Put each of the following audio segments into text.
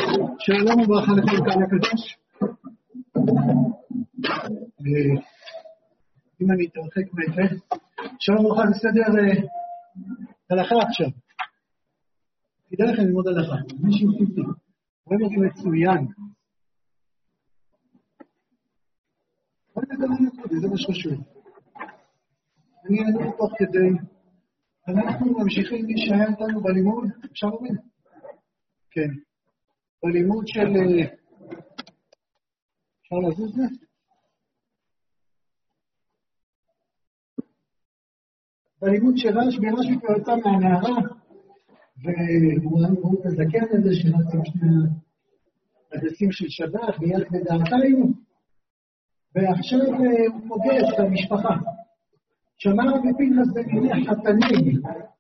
שלום וברכה לכל קהל הקדוש. אם אני אתרחק מזה, שלום וברכה בסדר הלכה עכשיו. כדאי לכם ללמוד הלכה, מישהו פיפי, רואים אותי מצוין. בואי נדבר נקודי, זה מה שחשוב. אני אענה תוך כדי, אנחנו ממשיכים מי שהיה איתנו בלימוד, אפשר לומר? כן. בלימוד של... אפשר לזוז זה? בלימוד של רשב"י כבר יצא מהנערה, והוא מזכר את זה שרצים שני הדסים של שבת, ויד בדעתיים, ועכשיו הוא פוגש את המשפחה. שמע בפנחס בן הלל חתנים,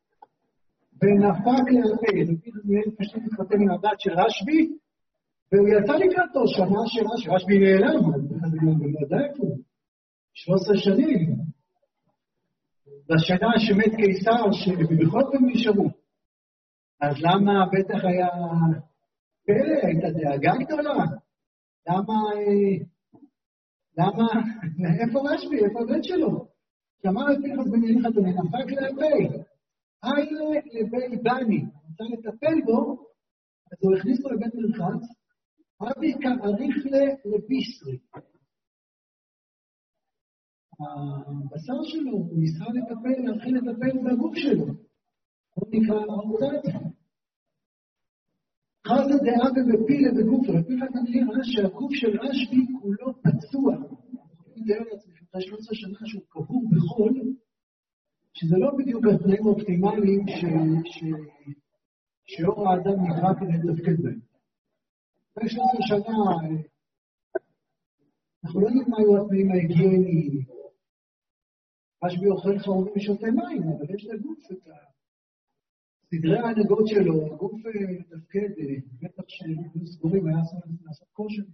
ונפק להרפא, ופנחס בן הלל פשוט התחתן עם הבת של רשב"י, והוא יצא לקראתו, שמע שרשב"י נעלם, בוודאי איפה, 13 שנים. בשנה שמת קיסר, שבכל פעם נשארו. אז למה בטח היה פלא, הייתה דאגה גדולה? למה, איפה רשב"י, איפה הבן שלו? שמע בפנחס בן הלל חתנים, נפק להרפא. היילה לבי בני, רוצה לטפל בו, אז הוא הכניס לו לבית מרחץ, אבי כאריך לביסרי. הבשר שלו, הוא ניסה להתחיל לטפל בגוף שלו. הוא נקרא האוצת. חזה דעה ובפילה בגופו, לפי חתן נראה שהגוף של רשב"י כולו פצוע. אני מתאר לעצמי, אחרי 13 שנה שהוא קבור בחול, שזה לא בדיוק התנאים האופטימליים שאור האדם נקרא כדי לתפקד בהם. אחרי 13 שנה, אנחנו לא יודעים מה היו התנאים ההיגייניים. רשב"י אוכל חרובים ושותה מים, אבל יש לגוף את סדרי ההנהגות שלו, הגוף לתפקד, בטח שהיו סגורים, היה לעשות כושר.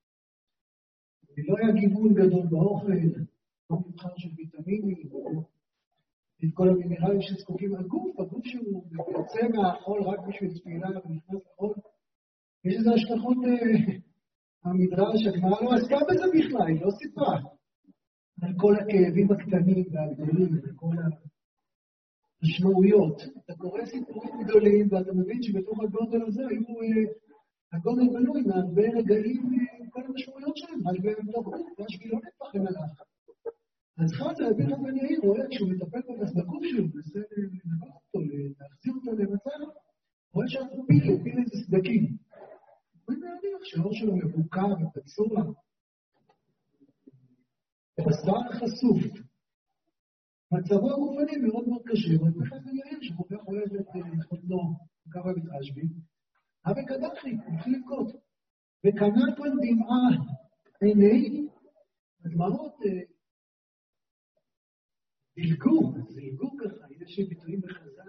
לא היה גיוון גדול באוכל, לא מבחר של ויטמינים, את כל המינרלים שזקוקים לגוף, הגוף שהוא יוצא מהחול רק בשביל תפילה ונכנס לחול. יש איזה השלכות המדרש, הגמרא לא עסקה בזה בכלל, היא לא סיפרה. על כל הכאבים הקטנים והגדולים, על כל המשמעויות. אתה קורא סיפורים גדולים, ואתה מבין שבתוך הגודל הזה היו, הגודל בנוי מהרבה רגעים, כל המשמעויות שלהם, רשב"י היה בתוך גוף, רשב"י לא נפחם עליו. אז חזה, פנחס בן יאיר רואה כשהוא מטפל בגוף שלו, מנסה לנגוח אותו, להחזיר אותו למצב, רואה שאנחנו פיל איזה סדקים. הוא מעניין שהאור שלו מבוקר ופצוע, בשר חשוף. מצבו הגופני מאוד מאוד קשה, אבל פנחס בן יאיר שכל כך אוהב את חותנו, קרא את רשב"י, אבל קדחי, התחיל לבכות. וקנה כאן דמעה עיני, הדמעות זילגו ככה, יש ביטויים בחז"ל,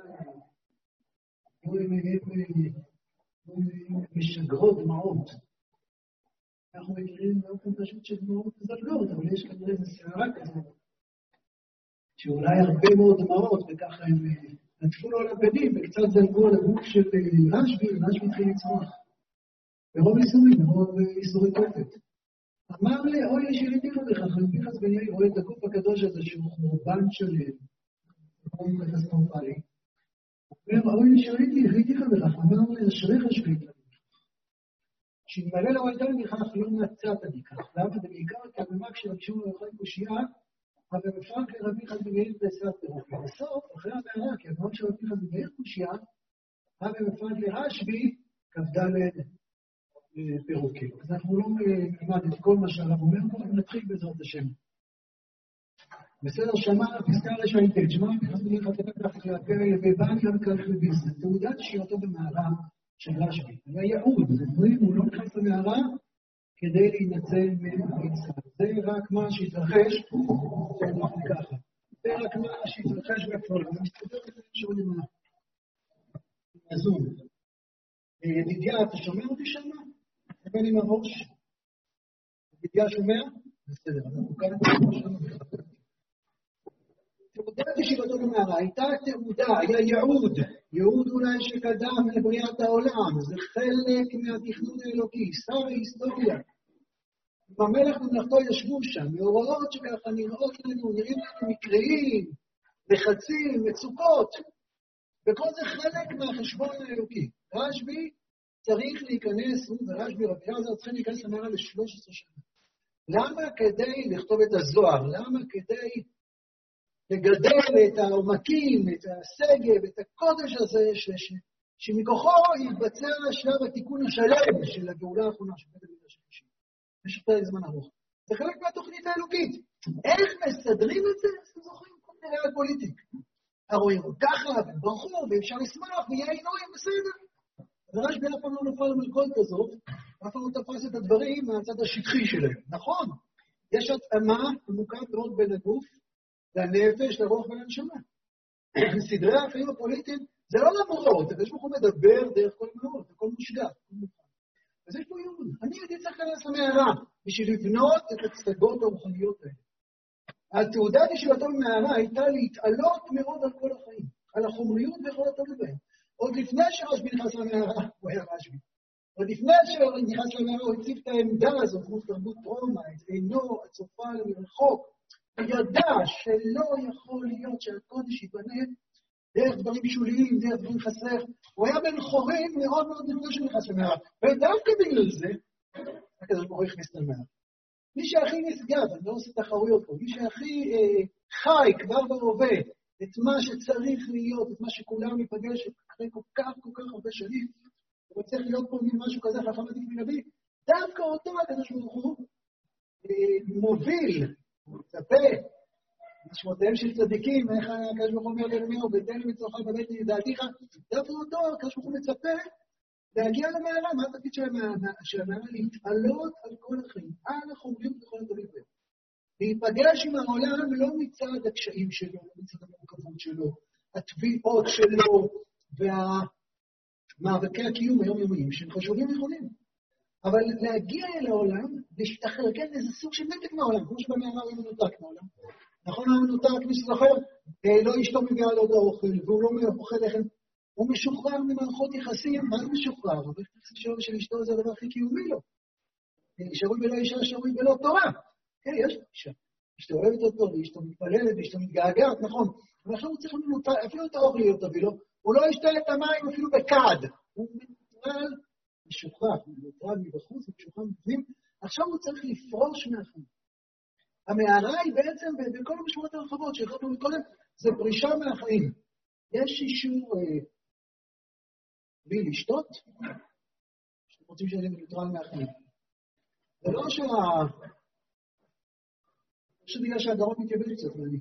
משגרות דמעות. אנחנו מכירים באופן פשוט שדמעות זלגות, אבל יש כנראה איזו שערה כזאת, שאולי הרבה מאוד דמעות, וככה הם נטפו לו על הבגדים, וקצת זלגו על הגוף של רשב"י, ורשב"י התחיל לצרוח. ברוב איסורי תופת. אמר לי, אוי, שיריתיך לכך, פנחס בן יאיר רואה את הגוף הקדוש הזה, שהוא חורבן שלם, חורבן קטסטרופלי. הוא אומר, אוי, שיריתיך לכך, אמר לי, אשריך שביתה. כשנמלא לו הייתה לכך, לא מצאת לכך. למה זה בעיקר כממה כשרבשו לאכל קושייה, אבל בפרק לרביך בן יאיר בעשרת פירוקים. בסוף, אחרי המערה, כי אמרת שרביך בן יאיר קושייה, אבל בפרק לרשב"י, כ"ד פירוקים. אז אנחנו לא נלמד את כל מה שהרב אומר, אבל נתחיל בעזרת השם. בסדר, שמע, פסקה רשעים, שמע, פנחס בן יאיר חתן כך להפר בבני המקרח לביס, זה תעודת שירתו במערה של רשב"י. היה ייעוד, הוא לא נכנס למערה כדי להינצל ממצרים. זה רק מה שהתרחש, זה רק מה שהתרחש בפועל. אני מסתדר את זה שואל עם הזום. ידידיה, אתה שומע אותי שם? תקבל עם הראש. ידידיה שומע? בסדר, אנחנו כאן שם. תעודת ישיבתו במערה הייתה תעודה, היה ייעוד. ייעוד אולי שקדם לבריאת העולם, זה חלק מהתכנון האלוקי, שר ההיסטוריה. במלך ומלכתו ישבו שם, מאורעות שככה נראים לנו מקריים, לחצים, מצוקות, וכל זה חלק מהחשבון האלוקי. רשב"י צריך להיכנס, הוא ורשב"י רבי אלעזר צריכים להיכנס למערה ל-13 שנה. למה? כדי לכתוב את הזוהר, למה? כדי לגדל את העומקים, את הסגב, את הקודש הזה, שמכוחו יתבצע שלב התיקון השלם של הגאולה האחרונה של בית המקדש השלישי. יש פרק זמן ארוך. זה חלק מהתוכנית האלוקית. איך מסדרים את זה? אתם זוכרים? כל מיני ריאל פוליטיק. הרואים ככה, וברחו, ואפשר לשמח, ויהיה עינויים, בסדר. ורשב"י אף פעם לא נפל למלכודת הזאת, אף פעם לא תפס את הדברים מהצד השטחי שלהם. נכון, יש התאמה עמוקה מאוד בין הגוף, לנפש, לרוח ולנשמה. סדרי החיים הפוליטיים, זה לא למרות, יש פה מדבר דרך כל מאוד, הכל מושגע. אז יש פה ייעוד. אני הייתי צריך להיכנס למערה, בשביל לבנות את הצגות הרוחניות האלה. התעודת ישיבתו במערה הייתה להתעלות מאוד על כל החיים, על החומריות וכל התלוי בהם. עוד לפני שרשב"י נכנס למערה, הוא היה רשב"י. עוד לפני שנכנס למערה, הוא הציב את העמדה הזאת, כמו תרבות רומא, את עינו הצופה למרחוק. הוא ידע שלא יכול להיות שהקודש ייבנה דרך דברים שוליים, דרך דברים חסר. הוא היה בן חורין מאוד מאוד לפני שנכנס למערה. ודווקא בגלל זה, הקדוש ברוך הוא הכניס למערה. מי שהכי נשגב, אני לא עושה תחרויות פה, מי שהכי חי כבר בהווה, את מה שצריך להיות, את מה שכולם ייפגש אחרי כל כך הרבה שנים, הוא צריך להיות פה משהו כזה, חכם עדיף מנביא, דווקא אותו הקדוש ברוך הוא מוביל, מצפה, משמעותיהם של צדיקים, איך הקדוש ברוך הוא אומר לירמיהו, ותן לי מצורך ובית לי דעתיך, דווקא אותו הקדוש ברוך הוא מצפה להגיע למערה. מה התפקיד של המערה? להתעלות על כל החיים, על החומריות וכל הדברים האלה. להיפגש עם העולם לא מצד הקשיים שלו, לא מצד המורכבות שלו, התביעות שלו, והמאבקי הקיום היומיומיים, שהם חשובים ונכונים. אבל להגיע אל העולם, להשתחרר, כן, איזה סוג של נתק מהעולם, כמו שבמערה הוא מנותק מהעולם. נכון, הוא מנותק, מי שזוכר, לא אשתו מביאה לו את האוכל, והוא לא אוכל לחם, הוא משוחרר ממערכות יחסים. מה זה משוחרר? אבל יחסים של אשתו זה הדבר הכי קיומי לו. שרוי בלא אישה, שרוי בלא תורה. כן, יש לו אישה. אשתו אוהבת אותו, ואשתו מתפללת, ואשתו מתגעגעת, נכון. אבל עכשיו הוא צריך אפילו את האוכל להיות תביא לו, הוא לא ישתה את המים אפילו בקד. הוא מנוטרל, משוחרר, הוא מנוטרל מבחוץ, משוחרר מבפנים. עכשיו הוא צריך לפרוש מהחיים. המערה היא בעצם, בכל המשמעות הרחבות שהחלטנו מקודם, זה פרישה מהחיים. יש אישור בלי לשתות, שאתם רוצים שאני מנוטרל מהחיים. זה לא שבגלל שהדרום מתייבש קצת מעני.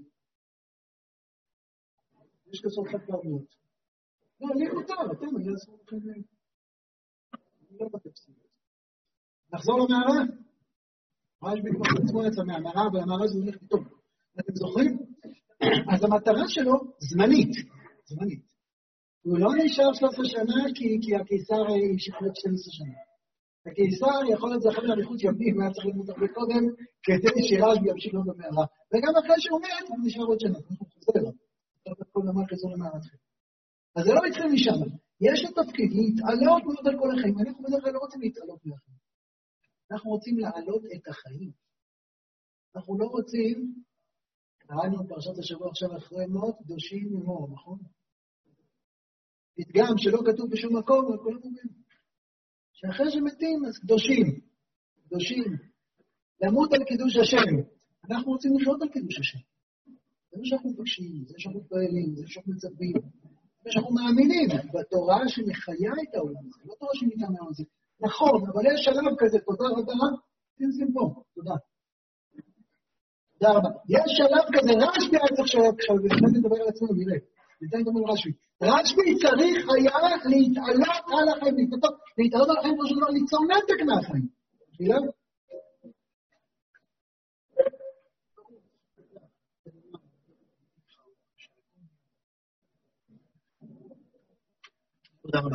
יש כסות חד פעמיות. לא, לי מותר, אתם, אני אעשו לכם אני לא בטפסים. נחזור למערה? רשב"י כבר עצמו יצא מהמערה, והמערה זה הולך פתאום. אתם זוכרים? אז המטרה שלו זמנית. הוא לא נשאר 13 שנה כי הקיסר שחלט 12 שנה. הקיסר יכול להיות זכר לאריכות ימים, היה צריך למות הרבה קודם, כדי שרשב"י ימשיך לו במערה. וגם אחרי שהוא מת, הוא נשאר עוד שנה. הוא חוזר. כל דבר חזור למערה. אז זה לא מתחיל משם. יש לו תפקיד להתעלות מאוד על כל החיים. אנחנו בדרך כלל לא רוצים להתעלות מהחיים. אנחנו רוצים להעלות את החיים. אנחנו לא רוצים, קראנו פרשת השבוע עכשיו אחרי מות, קדושים ממור, נכון? פתגם שלא כתוב בשום מקום, אבל כולם אומרים. שאחרי שמתים, אז קדושים. למות על קידוש השם. אנחנו רוצים לחיות על קידוש השם. זה מה שאנחנו מבקשים, זה שאנחנו פועלים, זה שאנחנו מצפים, זה שאנחנו מאמינים בתורה שמחיה את העולם הזה, לא תורה שניתן לעולם הזה. נכון, אבל יש שלב כזה, תודה רבה, תנזים פה, תודה. תודה רבה. יש שלב כזה, רשב"י היה צריך עכשיו, ולכן נדבר על עצמנו, נראה. ניתן לדבר על רשב"י. רשב"י צריך היה להתעלות על החיים, להתעלות על החיים, כמו שדבר, ליצור נתק מהחיים. תפילה? תודה רבה.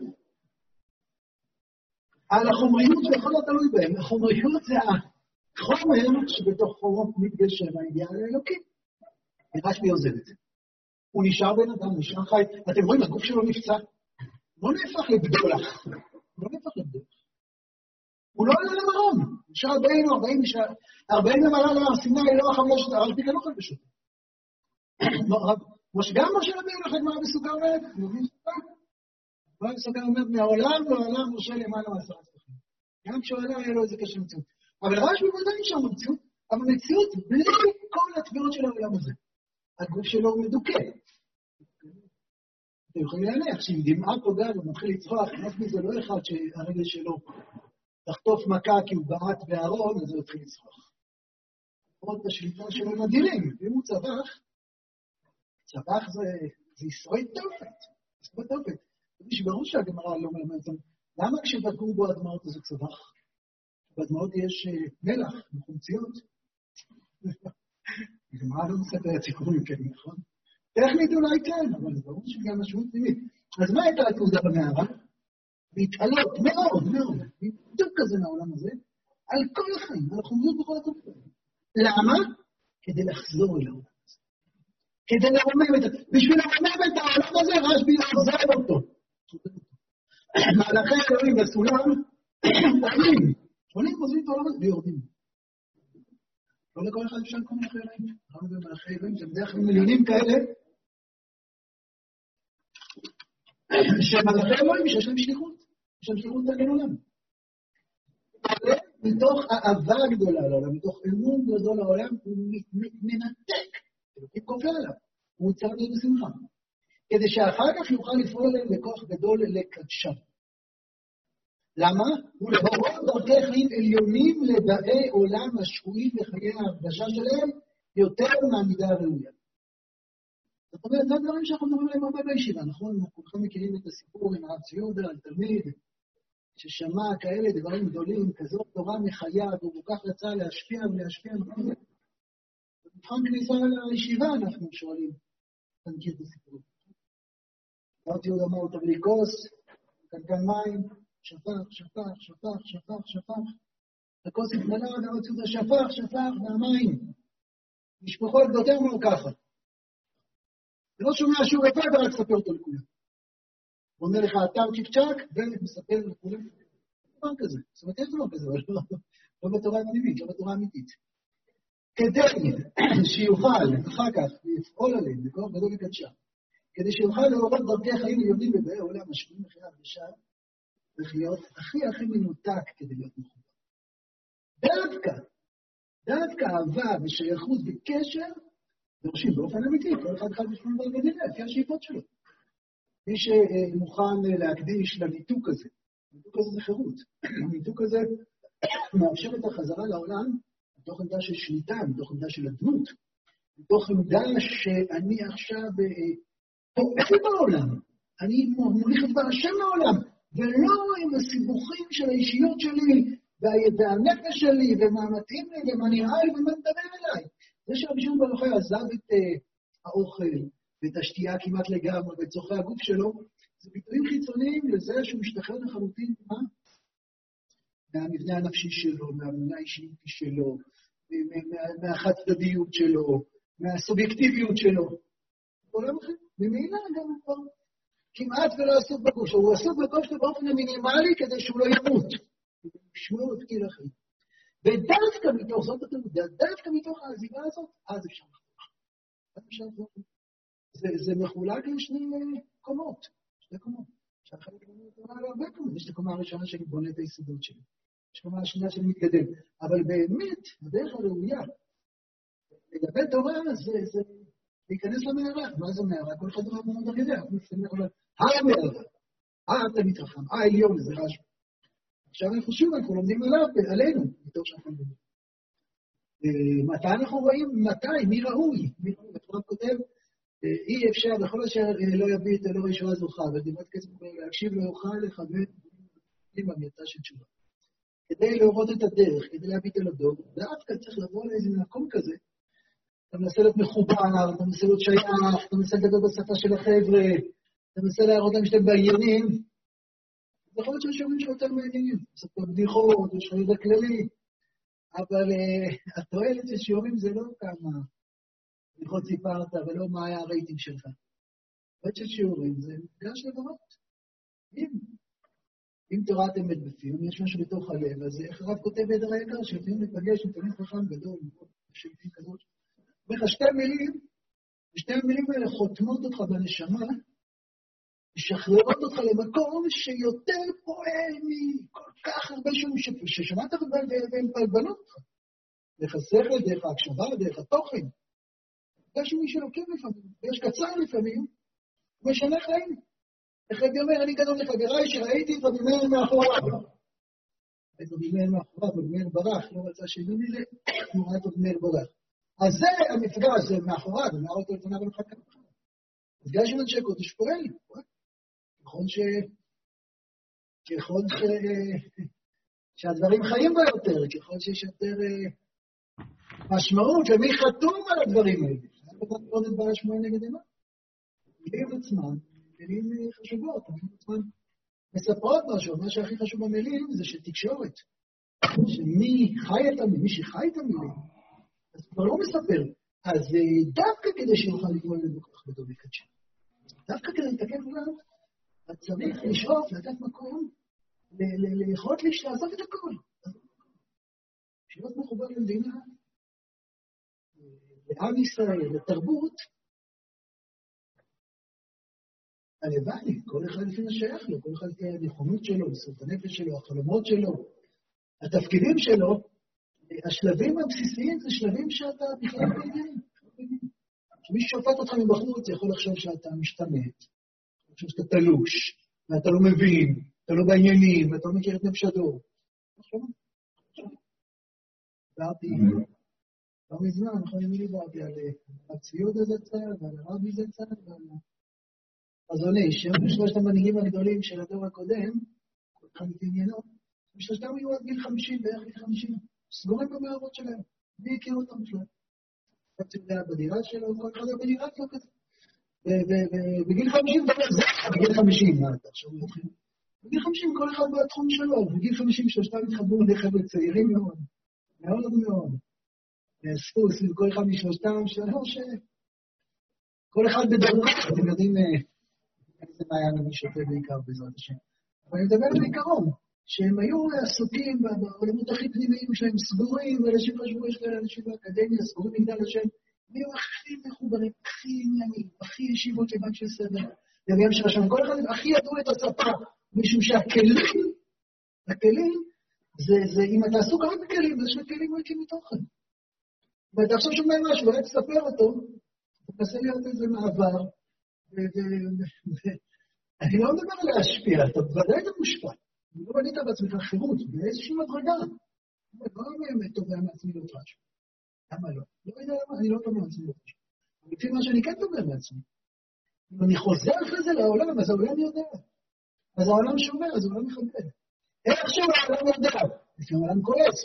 על החומריות שיכול להיות תלוי בהם. החומריות זה החומר שבתוכו מתגשם האידיאל האלוקי. רשב"י עוזב את זה. הוא נשאר בן אדם, נשאר חי. אתם רואים, הגוף שלו נפצע. לא נהפך לבדולח. לא נהפך לבדולח. הוא לא עלה למרום. נשאר 40 למעלה להר-סיני, לא אכל לא שתה, רשב"י לא אכל בשוטה. גם משה רבינו לך גמרא בסוכה אומרת, גמרא בסוכה אומרת, מהעולם לעולם משה למעלה מעשרה ספחים. גם כשהוא עלה היה לו איזה קשר מציאות. אבל רשב"י ודאי נשאר במציאות, אבל מציאות בלי כל התביעות של העולם הזה. הגוף שלו הוא מדוכא. אתם יכולים להניח שאם דמעה פוגעת ומתחיל לצרוח, רשב"י זה לא אחד שהרגל שלו תחטוף מכה כי הוא בעט בארון, אז הוא התחיל לצרוח. עוד השליטה שלו הם אדירים, ואם הוא צבח זה ישרוי תופת. ישרוי תופת. ברור שהגמרא לא מלמד אותם. למה כשבדקו בו הדמעות הזה צבח? בדמעות יש מלח, מחומציות. הגמרא לא מספרת סיפורים כאלה, נכון? טכנית אולי כן, אבל זה ברור שגם משמעות פנימית. אז מה הייתה התעודה במערה? להתעלות מאוד, בדיוק כזה מהעולם הזה, על כל החיים, על החומיות בכל התופעה. למה? כדי לחזור אל העולם הזה. כדי לרומם את זה. בשביל לרומם את העולם הזה, רשב"י עוזב אותו. מהלכי אלוהים בסולם, עולים, עוזבים את העולם הזה ויורדים. לא לכל אחד אפשר לקום מלאכי אלוהים. אנחנו במלאכי אלוהים, זה בדרך כלל מיליונים כאלה, שמלאכי אלוהים שיש להם שליחות. יש להם שליחות תגן עולם. מתוך אהבה גדולה לעולם, מתוך אמון גדול לעולם, הוא מנתק. אלוהים כופה עליו. הוא צריך להיות בשמחה. כדי שאחר כך יוכל לפעול עליהם בכוח גדול לקדשם. למה? הוא להורות דרכי חיים עליונים לבאי עולם השקועים בחיי ההרגשה שלהם יותר מהמידה הראויה. זאת אומרת, זה הדברים שאנחנו מדברים עליהם הרבה בישיבה, נכון? אנחנו כולכם מכירים את הסיפור עם הרב ציודה על תלמיד ששמע כאלה דברים גדולים, כזאת תורה מחיה, והוא כל כך רצה להשפיע ולהשפיע. במבחן כניסה לישיבה אנחנו שואלים, אתה מכיר את הסיפור. הרב ציודה אמר אותו בלי כוס, קנקן מים, שפך. הכוס התמלא, והרב ציודה שפך, והמים. משפחות גדותר אמרו ככה. ולא שומע שהוא רפא ורק ספר אותו לכולם. הוא אומר לך, אתה צ'יק-צ'ק, ומספר לכולם. דבר כזה. זאת אומרת, יש דבר כזה, אבל לא בתורה הפנימית, לא בתורה האמיתית. כדי שיוכל אחר כך לפעול עליהם, בכוח גדול וקדשה, כדי שיוכל להורות דרכי חיים עליונים בבאי עולם השקועים בחיי ההרגשה, צריך להיות הכי מנותק כדי להיות מחובר. דווקא אהבה ושייכות וקשר, דורשים באופן אמיתי, כל אחד בשביל בגדילה, לפי השאיפות שלו. מי שמוכן להקדיש לניתוק הזה, הניתוק הזה זה חירות. הניתוק הזה מאפשר את החזרה לעולם, מתוך עמדה של שליטה, מתוך עמדה של הדמות, מתוך עמדה שאני עכשיו פועל בעולם, אני מוליך את דבר השם לעולם, ולא עם הסיבוכים של האישיות שלי, והנפש שלי, ומה מתאים לי, ומה נראה לי, ומה מדבר אליי. זה שרבי שמעון בר יוחאי עזב את האוכל ואת השתייה כמעט לגמרי ואת צורכי הגוף שלו, זה ביטויים חיצוניים לזה שהוא משתחרר לחלוטין מהמבנה הנפשי שלו, מהמבנה האישיותי שלו, מהחד-צדדיות שלו, מהסובייקטיביות שלו. בעולם אחר, ממילא גם הוא כבר כמעט ולא עסוק בגוף שלו, הוא עסוק בגוף שלו באופן המינימלי כדי שהוא לא ימות, כדי לשמור את קיר החיים. ודווקא מתוך זאת התלמודה, דווקא מתוך העזיבה הזאת, אז אפשר לחזור. זה מחולק לשני קומות, שתי קומות. שהחלק לא הרבה קומות, יש את הקומה הראשונה שאני בונה את היסודות שלי. יש קומה השנייה שאני מתקדם. אבל באמת, הדרך הראויה, לגבי תורה זה להיכנס למערה. מה זה מערה? כל אחד דבר מאוד הגדרה. אנחנו מסתכלים על המערה, התלמיד חכם, העליון, זה רש"י. עכשיו אנחנו לומדים עלינו, מתוך שאנחנו לומדים. מתי אנחנו רואים? מי ראוי? התורה כותב, אי אפשר, בכל אשר לא יביא את אלוהי ישועה זוכה, ודיבת כסף להקשיב לא יוכל לכבד עם המייתה של תשובה. כדי להורות את הדרך, כדי להביא את הלדור, דווקא צריך לבוא לאיזה מקום כזה, אתה מנסה להיות מחובר, אתה מנסה להיות שייך, אתה מנסה לדבר בשפה של החבר'ה, אתה מנסה להראות להם שאתם בעניינים, יכול להיות שיש יומים שיותר מעניינים, מספר בדיחות, יש לך ידע כללי, אבל התועלת של שיעורים זה לא כמה בדיחות סיפרת, ולא מה היה הרייטינג שלך. עוד של שיעורים, זה מפגש לברות. אם תורת אמת בפיום, יש משהו בתוך הלב, אז איך הרב כותב עדר היקר, שלפעמים נפגש עם תלמיד חכם גדול, שלפעמים כזאת. אומר לך, שתי המילים האלה חותמות אותך בנשמה, משחררות אותך למקום שיותר פועל מכל כך הרבה ששמעת והם פלבנות אותך. דרך השכל, דרך ההקשבה, דרך התוכן. יש מי שלוקם לפעמים, ויש קצר לפעמים, משנה חיים. אחד אומר, אני גדול לחבריי שראיתי את רבי מאיר מאחוריו. את רבי מאיר מאחוריו, רבי מאיר ברח, לא רצה שידעו מזה, הוא ראה את רבי מאיר ברח. אז זה המפגש, זה מאחוריו, הוא ראה אותו לפניו ולחק ככה. מפגש עם אנשי קודש פועל, ככל שהדברים חיים בו יותר, ככל שיש יותר משמעות, למי חתום על הדברים האלה. אני רוצה לראות את בעל השמועה נגד אימה. מילים עצמן, מילים חשובות, מילים עצמן מספרות משהו, מה שהכי חשוב במילים זה שתקשורת, שמי חי את המילים, מי שחי את המילים, אז הוא כבר לא מספר, אז דווקא כדי שיוכל לקרוא לזה כל כך גדול מקדשי. דווקא כדי לתקן כולם, אז צריך לשאוף, לתת מקום, ליכולת לעשות את הכל. להיות מחובר למדינה, לעם ישראל, לתרבות, הלוואי, כל אחד לפי מה שייך לו, כל אחד לפי הנכונות שלו, בסוף הנפש שלו, החלומות שלו, התפקידים שלו, השלבים הבסיסיים זה שלבים שאתה בכלל לא יודעים. כשמי ששופט אותך מבחוץ, יכול לחשוב שאתה משתמט, חושב שאתה תלוש, ואתה לא מבין, אתה לא בעניינים, ואתה לא מכיר את נפש הדור. דיברתי, לא מזמן, נכון, אני דיברתי על הציוד הזה צד, ועל הרבי זה צד, ועל חזון איש, שהם שלושת המנהיגים הגדולים של הדור הקודם, כל אחד את עניינו, ושלושתם היו עד גיל 50, בערך גיל 50, סגורים במערות שלהם, מי הכיר אותם בכלל. אתה יודע, בדירה שלו, כל אחד היה בדירה שלו כזה. ובגיל 50, בגיל 50, מה אתה עכשיו מתחיל? בגיל 50 כל אחד בתחום שלו, בגיל 50 שלושתם התחברו לידי חבר'ה צעירים מאוד, מאוד מאוד. נאספו סביב כל אחד משלושתם, כל אחד בדרכו, אתם יודעים איזה מעיין אני שותה בעיקר בעזרת השם. אבל אני מדבר בעיקרון, שהם היו עסוקים בעולמות הכי פנימיים שלהם סגורים, ואנשים חשבו, יש כאלה אנשים באקדמיה, סגורים מגדל השם, היו הכי מחוברים, הכי עניינים, הכי ישיבות לבן של סדר, לביהם של השם, כל אחד הכי ידעו את השפה, משום הכלים, זה אם אתה עסוק רק בכלים, אז שכלים ריקים מתוכן. ואתה עכשיו שומע משהו, ואתה תספר אותו, תנסה להיות איזה מעבר, אני לא מדבר על להשפיע, אתה בוודאי אתה מושפע, אני לא בנית בעצמך חירות, באיזושהי מדרגה, לא באמת תובע מעצמי לא משהו. למה לא? לא יודע למה, אני לא תובע מעצמי לא משהו. לפי מה שאני כן תובע מעצמי. אם אני חוזר אחרי זה לעולם, אז העולם יודע. אז העולם שומר, אז העולם מכבד. איך שהעולם יודע? לפעמים העולם כועס.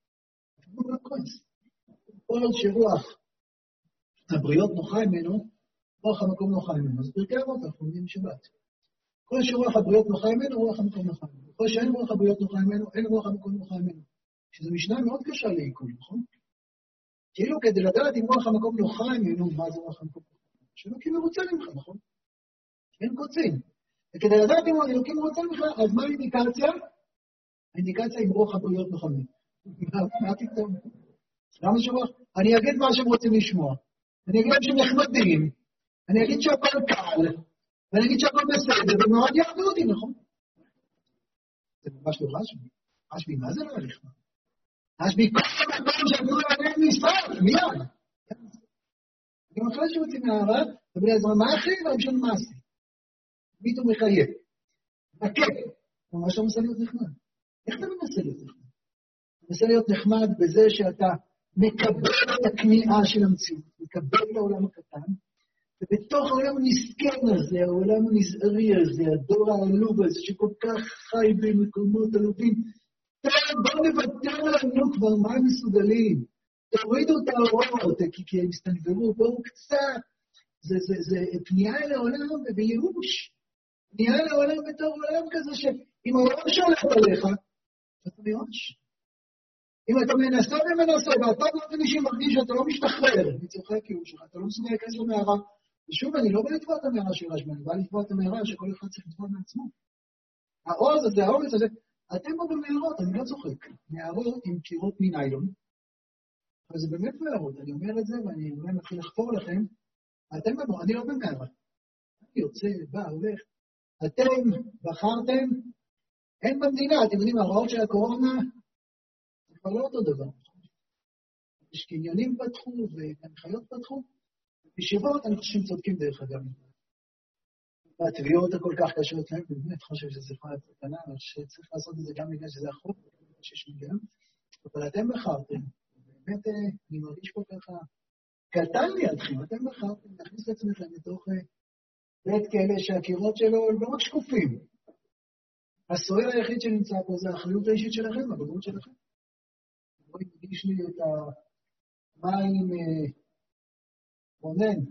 כל עוד שרוח הבריות נוחה ממנו, רוח המקום נוחה ממנו. אז פרקי אבות, אנחנו עומדים שבת. כל שרוח הבריות נוחה ממנו, רוח המקום נוחה ממנו. כל שאין רוח הבריות נוחה ממנו, אין רוח המקום נוחה ממנו. שזו משנה מאוד קשה לעיכול, נכון? כאילו כדי לדעת אם רוח המקום נוחה ממנו, מה זה רוח המקום נוחה ממנו? שאלוקים מרוצה ממך, נכון? אין קוצים. וכדי לדעת אם אלוקים מרוצה ממך, אז מה האינדיקציה? האינדיקציה אם רוח הבריות נוחה ממנו. מה תקטום? למה שרוח? אני אגיד מה שהם רוצים לשמוע. אני אגיד שהם נחמדים. אני אגיד שהכל קל. ואני אגיד שהכל בסדר, ומאוד יעבדו אותי, נכון? זה ממש לא רשמי. רשמי, מה זה לא הליך? רשמי, כל המקום שעבדו עליהם נשרף, מיד. גם אחרי שרוצים מהערד, ובלי עזרה, מה הכי? והמשון מעשי. פתאום מחייב. מקד. ממש לא מנסה להיות נחמד. איך אתה מנסה להיות נחמד? מנסה להיות נחמד בזה שאתה מקבל את הכניעה של המציאות, מקבל את העולם הקטן, ובתוך העולם הנזכן הזה, העולם הנזערי הזה, הדור העלוב הזה, שכל כך חי במקומות עלובים, בואו נוותר לנו כבר מה הם מסוגלים, תורידו את האורות, כי הם הסתנוורו, בואו קצת, זה פנייה אל העולם ובייאוש, פנייה אל העולם בתור עולם כזה, שאם העולם שולח עליך, אתה מיואש. אם אתה מנסה ומנסה, ואתה באופן אישי מרגיש שאתה לא משתחרר מצורכי הקיום שלך, אתה לא מסוגל להיכנס למערה. ושוב, אני לא בא לתבוע את המערה של רשב"ן, אני בא לתבוע את המערה שכל אחד צריך לתבוע מעצמו. העוז הזה, האומץ הזה, אתם פה במערות, אני לא צוחק, מערות עם קירות מניילון, אבל זה באמת מערות, אני אומר את זה, ואני אולי מתחיל לחפור לכם, אתם במערות, אני לא במערה. אני יוצא, בא, הולך. אתם בחרתם, אין במדינה, אתם יודעים, ההוראות של הקורונה, זה כבר לא אותו דבר. יש קניונים פתחו והנחיות פתחו, בישיבות, אני חושב שהם צודקים דרך אגב. והתביעות הכל כך קשות להם, באמת חושב שזה יכולה לתקנה, אבל שצריך לעשות את זה גם בגלל שזה החוק, שיש מגן. אבל אתם בחרתם, באמת אני מרגיש פה ככה, קטן לידכם, אתם בחרתם להכניס את עצמכם לתוך בית כאלה שהקירות שלו הם לא רק שקופים. הסוער היחיד שנמצא פה זה האחריות האישית שלכם, הבגרות שלכם. בואי נגיש לי את המים רונן,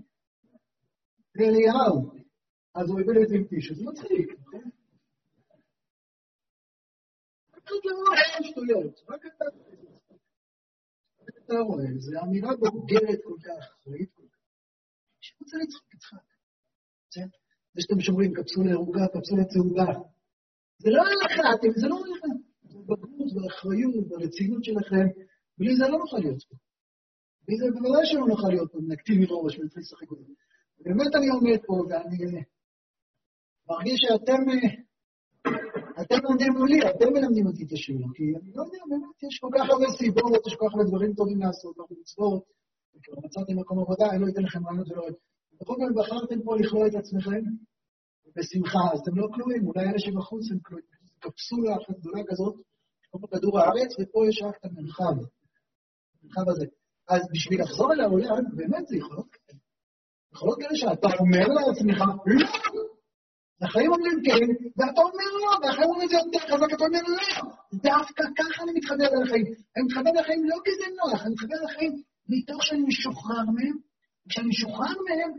אליהו, אז הוא הביא את זה עם טישו, זה מצחיק, נכון? רק לא רואה שטויות, רק אתה רואה, זו אמירה בוגרת כל כך, אחראית כל כך. שרוצה לצחוק יצחק. זה שאתם שומרים קפסולה ירוקה, קפסולה צהובה. זה לא הלכה, זה לא הלכה. זה בגרות והאחריות והרצינות שלכם, בלי זה לא נוכל להיות פה. בלי זה בוודאי שלא נוכל להיות פה, נקטיל מראש ונתחיל לשחק אותם. באמת אני עומד פה ואני מרגיש שאתם עומדים מולי, אתם מלמדים אותי את השיעור, כי אני לא יודע, באמת יש כל כך הרבה סיבות, יש כל כך הרבה דברים טובים לעשות, לא מצוות, וכבר מצאתם מקום עבודה, אני לא אתן לכם רעיונות ולא עוד. בכל זאת בחרתם פה לכלוא את עצמכם בשמחה, אז אתם לא כלואים, אולי אלה שבחוץ הם כלואים, קפסולה אחת גדולה כזאת, פה בכדור הארץ, ופה יש רק את המרחב הזה. אז בשביל לחזור אל העולם, באמת זה יכולות כאלה. יכולות כאלה שאתה אומר לעצמך, לא! החיים אומרים כן, ואתה אומר לא, והחיים אומרים זה יותר חזק, אתה אומר לא! דווקא ככה אני מתחבר על החיים. אני מתחבר על החיים לא כי זה נוח, אני מתחבר על החיים מתוך שאני משוחרר מהם, כשאני משוחרר מהם,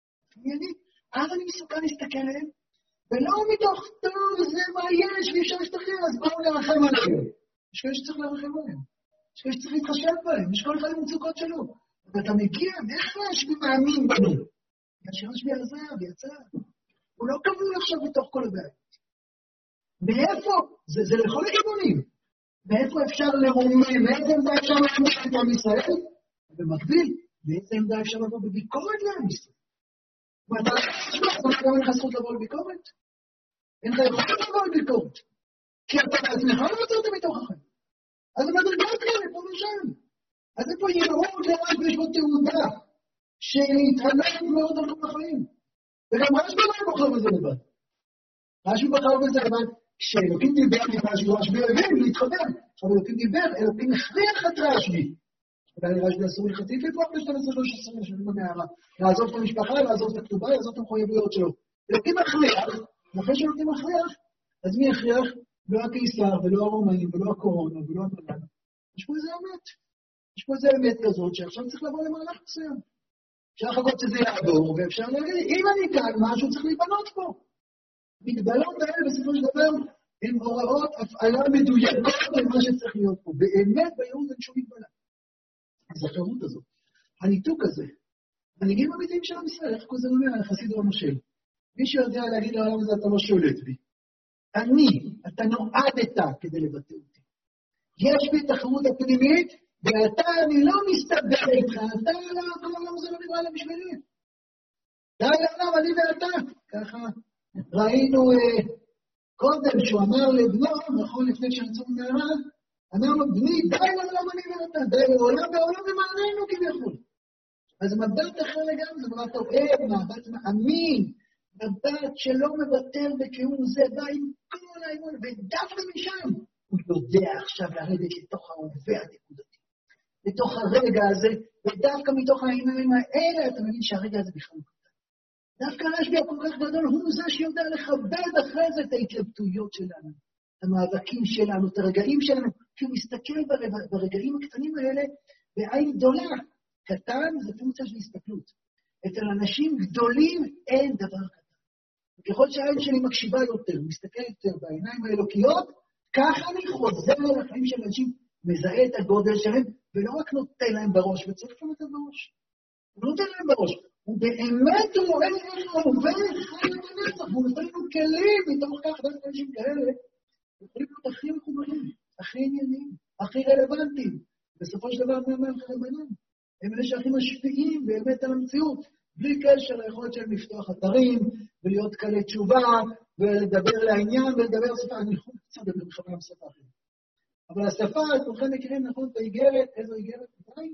אז אני מסוכן להסתכל עליהם, ולא מתוך טוב, זה מה יש, ואי אפשר להשתחרר, אז באו לרחם עליהם. יש כאלה שצריך לרחם עליהם. יש כאלה שצריך להתחשב בהם, יש כל אחד עם מצוקות שלו. ואתה מגיע, איך רשב"י מאמין בנו? רשב"י עזב, יצא. הוא לא קבול עכשיו בתוך כל הבעיות. מאיפה? זה לכל הכיוונים. מאיפה אפשר לרומם? מאיזה עמדה אפשר להכניס את עם ישראל? במקביל, באיזה עמדה אפשר לבוא בביקורת לעם ישראל? ואתה לא אין לך זכות לבוא לביקורת? אין לך יכולת לבוא לביקורת. כי אתה בעצמך לא רוצה אותה מתוך החיים. אז המדרגות כאלה, פה ושם. אז איפה יראות לרשב"י ויש בו תעודה, שהתענק מאוד על כל החיים. וגם רשב"י לא בוחר בזה לבד. רשב"י בחר בזה לבד, כשאלוקים דיבר עם רשב"י הבין להתחבר. עכשיו אלוקים דיבר, אלוקים הכריח את רשב"י. אולי רשב"י אסור לחטיף לפרוח ב-12-13 שנים במערה. לעזוב את המשפחה, לעזוב את הכתובה, לעזוב את המחויבויות שלו. אלוקים הכריח, ואחרי שאלוקים הכריח, אז מי הכריח? לא הקיסר, ולא הרומאים, ולא הקורונה, ולא המלאג. יש פה איזה אמת. יש פה איזה אמת כזאת, שעכשיו צריך לבוא למהלך מסוים. אפשר לחכות שזה יעבור, ואפשר להגיד, אם אני כאן, משהו צריך להיבנות פה. מגבלות האלה בסופו של דבר, הן הוראות הפעלה מדויקות על מה שצריך להיות פה. באמת בייעוד אין שום מגבלה. הזכרות הזאת, הניתוק הזה, מנהיגים אמיתיים של עם ישראל, איך כל זה אומר, החסיד רמשל. מי שיודע להגיד לעולם הזה, אתה לא שולט בי. אתה נועדת כדי לבטא אותי. יש בי תחרות הפנימית, ואתה, אני לא מסתדר איתך, אתה לא, כל העולם הזה לא נראה לה בשבילי. די לעולם, אני ואתה. ככה ראינו קודם שהוא אמר לבנו, נכון לפני כשנצאו ממערה, אמר לו, בני, די לעולם אני ואתה, די לעולם בעולם ומעלינו כביכול. אז מבט אחר לגמרי, זה מבט אוהב, מבט מאמין, מבט שלא מבטל בקיום זה, בא עם כל האמון, ודווקא משם, הוא יודע עכשיו לרדת לתוך ההווה הנקודתי. לתוך הרגע הזה, ודווקא מתוך העיניים האלה, אתה מבין שהרגע הזה בכלל לא קטן. דווקא רשב"י הכל כך גדול, הוא זה שיודע לכבד אחרי זה את ההתלבטויות שלנו, את המאבקים שלנו, את הרגעים שלנו, כי הוא מסתכל ברגעים הקטנים האלה, בעין גדולה. קטן זה פונקציה של הסתכלות. אצל אנשים גדולים אין דבר קטן. וככל שהעין שלי מקשיבה יותר, מסתכל יותר בעיניים האלוקיות, ככה אני חוזר לחיים של אנשים מזהה את הגודל שלהם, ולא רק נותן להם בראש, וצריך לו לתת בראש. הוא נותן להם בראש. הוא באמת רואה איך הוא עובד, חי את הנצח, והוא נותן לנו כלים, מתוך כך, דווקא אנשים כאלה, יכולים להיות הכי מחוברים, הכי עניינים, הכי רלוונטיים. בסופו של דבר, מה הם ביניהם? הם אלה שהכי משפיעים באמת על המציאות, בלי קשר ליכולת שלהם לפתוח אתרים, ולהיות קלי תשובה, ולדבר לעניין, ולדבר שפה. אני יכול קצת לדבר בכלל בשפה אחרת. אבל השפה, כולכם מכירים נכון את האיגרת, איזו איגרת?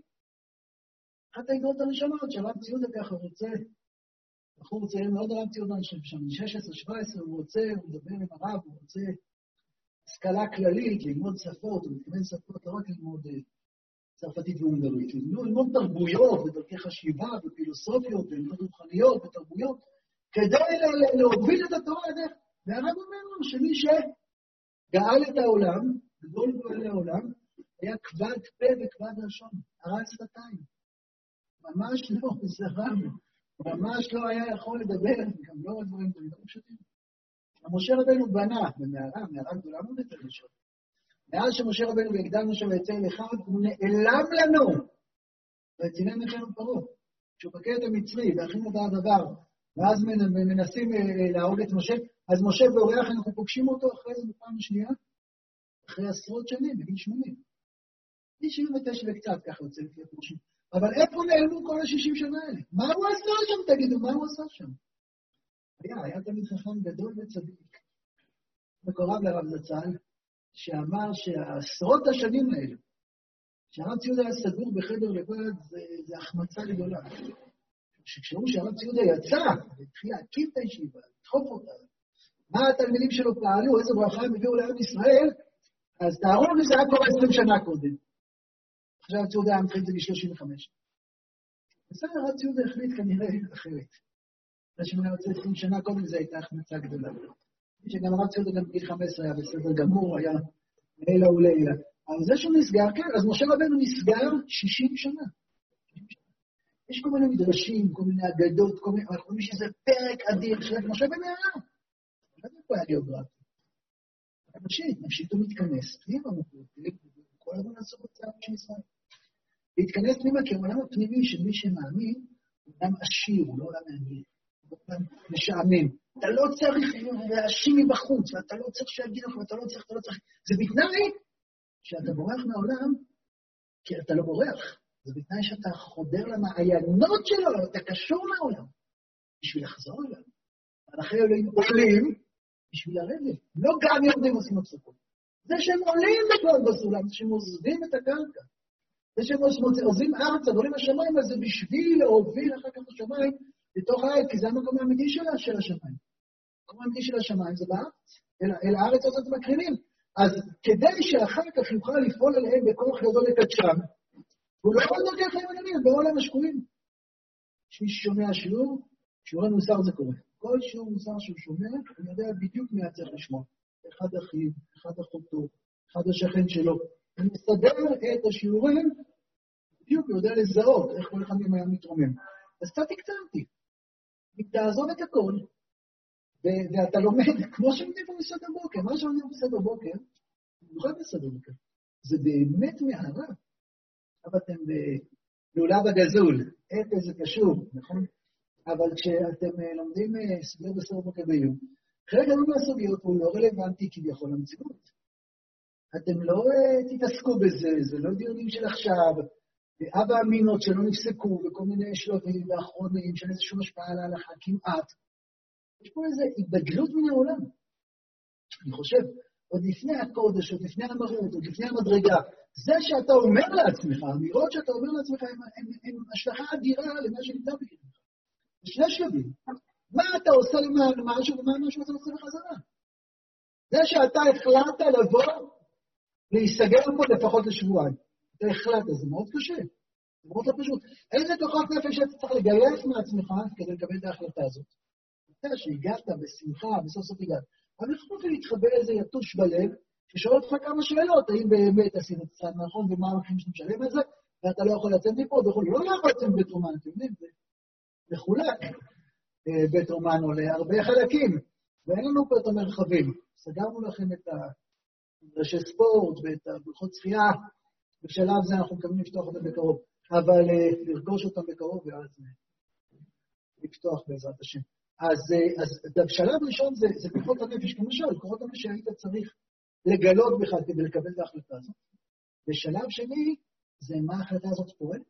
אחת האיגרות הראשונות, שהרב ציודה ככה רוצה, בחור צעיר מאוד הרב ציודה, שם 16-17, הוא רוצה, הוא מדבר עם הרב, הוא רוצה השכלה כללית, ללמוד שפות, הוא מתכוון שפות, לא רק ללמוד צרפתית והונגרית, ללמוד תרבויות ודרכי חשיבה ופילוסופיות וללמוד רוחניות ותרבויות, כדי להוביל את התורה הדרך. והרב אומר לנו שמי שגאל את העולם, גדול גאל העולם, היה כבד פה וכבד לשון, הרס שפתיים. ממש לא, זה רב, ממש לא היה יכול לדבר, גם לא דברים פשוטים. משה רבנו בנה במערה גדולה מאוד יותר לשון. מאז שמשה רבנו והגדלנו שם ויצא לאחד, הוא נעלם לנו. וצילם לכם פרעה. כשהוא פקד את המצרי, והכין את הדבר, ואז מנסים להרוג את משה, אז משה בורח, אנחנו פוגשים אותו אחרי זה בפעם השנייה, אחרי עשרות שנים, בגיל 80. 99 וקצת, ככה יוצא לפי הפורשים. אבל איפה נעלמו כל ה-60 שנה האלה? מה הוא עשה שם, תגידו, מה הוא עשה שם? היה תמיד חכם גדול וצדיק. מקורב לרב זצ"ל, שאמר שהעשרות השנים האלה, שהרב ציודה היה סגור בחדר לבד, זה החמצה גדולה. שכשהוא שהרב ציודה יצא, והתחיל להקים את הישיבה, לדחוף אותה, מה התלמידים שלו פעלו, איזה ברכה הם הביאו לעם ישראל, אז תארו לי זה היה קורה 20 שנה קודם. עכשיו ציודה היה מתחיל את זה ב-35. בסדר, הרב ציודה החליט כנראה אחרת. כשאני רוצה 20 שנה קודם זה הייתה החמצה גדולה. שגם הרב ציודה גם בגיל 15 היה בסדר גמור, היה לילה ולילה. אבל זה שהוא נסגר, כן, אז משה רבנו נסגר 60 שנה. יש כל מיני מדרשים, כל מיני אגדות, אנחנו חושבים שזה פרק אדיר של משה רבנו היה. לא יודע פה היה גיאוגרפי. נפשית הוא מתכנס, פנימה, כל הזמן לעשות את זה של ישראל. להתכנס פנימה כי העולם הפנימי של מי שמאמין, הוא עולם עשיר, הוא לא עולם מעניין. משעמם. אתה לא צריך להאשים מבחוץ, ואתה לא צריך שיגיד לך, ואתה לא צריך. זה בתנאי שאתה בורח מהעולם, כי אתה לא בורח. זה בתנאי שאתה חודר למעיינות שלו, אתה קשור לעולם, בשביל לחזור אליו. ואחרי אלוהים עולים, בשביל לרדת. לא גם יורדים עושים הפסקות. זה שהם עולים בכלל בסולם, זה שהם עוזבים את הקרקע. זה שהם עוזבים ארצה, עולים השמיים, אז זה בשביל להוביל אחר כך השמיים, לתוך הארץ, כי זה המקום האמיתי של השמיים. המקום האמיתי של השמיים זה בארץ, אל הארץ הזאת מקרינים. אז כדי שאחר כך יוכל לפעול עליהם בכוח גדול לקדשם, הוא לא יכול לדרכי חיים עליונים, בעולם השקועים. כשמי ששומע שיעור המוסר זה קורה. כל שיעור מוסר שהוא שומע, הוא יודע בדיוק מי צריך לשמוע. אחד אחיו, אחד אחותו, אחד השכן שלו. הוא מסדר את השיעורים, בדיוק הוא יודע לזהות איך כל אחד מהם היה מתרומם. אז אתה תקצרתי. אם תעזוב את הכל, ואתה לומד, כמו שלומדים בסדר בוקר, מה שלומדים בסדר בוקר, במיוחד בסדר בוקר, זה באמת מערה. אבל אתם בלולב הגזול, איפה זה קשור, נכון? אבל כשאתם לומדים סוגיות בסדר בוקר ביום, חלק גדול מהסוגיות הוא לא רלוונטי כביכול למציאות. אתם לא תתעסקו בזה, זה לא דיונים של עכשיו, ואבא אמינות שלא נפסקו, וכל מיני שלבים ואחרונים של איזשהו השפעה על ההלכה כמעט. יש פה איזו התבגלות מן העולם. אני חושב, עוד לפני הקודש, עוד לפני המרות, עוד לפני המדרגה, זה שאתה אומר לעצמך, האמירות שאתה אומר לעצמך, הן השלכה אדירה למה שנמצא בקרבך. בשני שלבים. מה אתה עושה למען משהו, ומה משהו אתה עושה בחזרה? זה שאתה החלטת לבוא, להיסגר פה לפחות לשבועיים. אתה החלטת, זה מאוד קשה. זה מאוד לא פשוט. איזה כוחות נפש שאתה צריך לגייס מעצמך כדי לקבל את ההחלטה הזאת? אתה יודע שהגעת בשמחה, בסוף סוף הגעת. אבל איך נוכל להתחבר איזה יתוש בלב, ששואל אותך כמה שאלות, האם באמת עשינו את הצד נכון, ומה המחים שאתה משלם את זה, ואתה לא יכול לצאת מפה, לא יכול לצאת בית רומן, אתם יודעים, זה מחולק. בית רומן עולה הרבה חלקים, ואין לנו פה את המרחבים. סגרנו לכם את ראשי ספורט ואת הבריכות צחייה, בשלב זה אנחנו מקווים לפתוח אותם בקרוב, אבל לרכוש אותם בקרוב ואז לפתוח בעזרת השם. אז בשלב ראשון זה כוחות הנפש, כמשל, כוחות הנפש שהיית צריך לגלות בכלל כדי לקבל את ההחלטה הזאת. בשלב שני, זה מה ההחלטה הזאת פועלת.